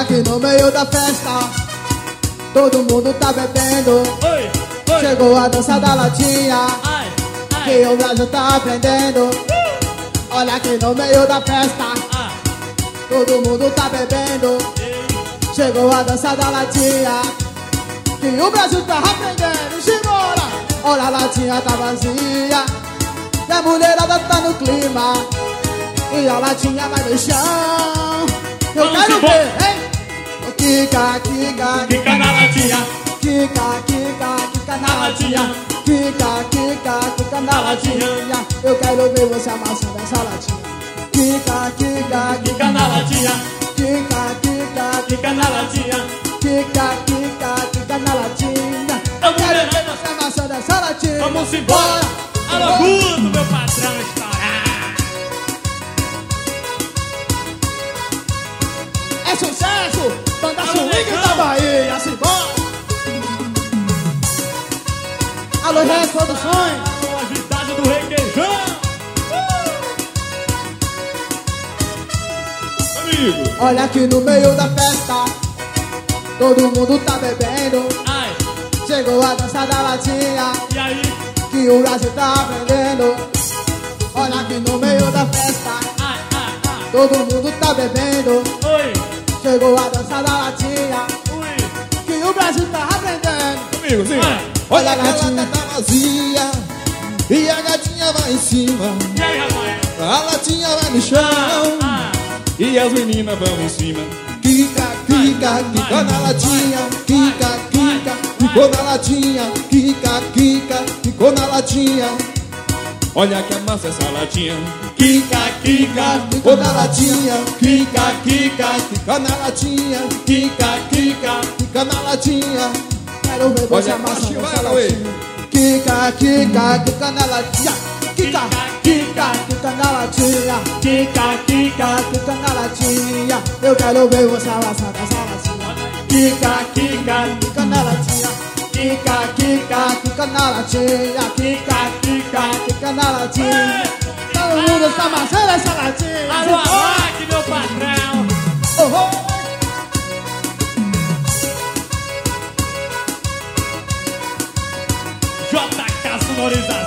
aqui no meio da festa, todo mundo tá bebendo. Oi, oi. Chegou a dança da latinha, Ai, ai. que o Brasil tá aprendendo. Olha aqui no meio da festa, Ah, todo mundo tá bebendo. ei. Chegou a dança da latinha, que o Brasil tá aprendendo. Simbora! Olha, a latinha tá vazia e a mulherada tá no clima, e a latinha vai no chão. Eu Vamos quero embora. ver, hein? Kika, kika, Fica na latinha. kika, kika, kika na latinha. Kika, kika, kika na latinha. Eu quero ver você amassando essa latinha. Kika, kika, Fica na latinha. kika, kika, Fica na latinha. kika, kika, kika na latinha. Eu quero ver você amassando essa latinha. Vamos embora. Alô, Guto, meu patrão estourar. É sucesso! Banda swing da Bahia, simbora! Alô, Reis Produções! A agitagem do requeijão. Amigo. Olha aqui no meio da festa, todo mundo tá bebendo. Ai, Chegou a dança da latinha, e aí? que o Brasil tá aprendendo. Olha aqui no meio da festa, Ai, ai, ai. todo mundo tá bebendo. Oi, Chegou a dança da latinha, ui. que o Brasil tá aprendendo. Amigo, sim. Olha a Olha que a latinha, lata tá vazia e a gatinha vai em cima. E aí, rapaz? A latinha vai no chão Ah, e as meninas vão em cima. Kika, kika, kika na latinha. Kika, kika, ficou na latinha. Kika, kika, ficou na latinha. Olha que amassa essa latinha. Kika, kika, ficou na latinha. Kika, kika, fica na latinha. Kika, kika, fica na latinha. quero ver você Olha, amassando macho, essa vai, ué. latinha. Kika, kika, kika na latinha. Kika, kika, kika na latinha. Kika, kika. Kika na latinha. Eu quero ver você amassando essa latinha. Kika, kika, kika na latinha. Kika, kika, kika na latinha. Kika, kika, kika na latinha. Todo mundo está amassando essa latinha. Alô, Alac, meu patrão. Oh, oh. JK Sonorização.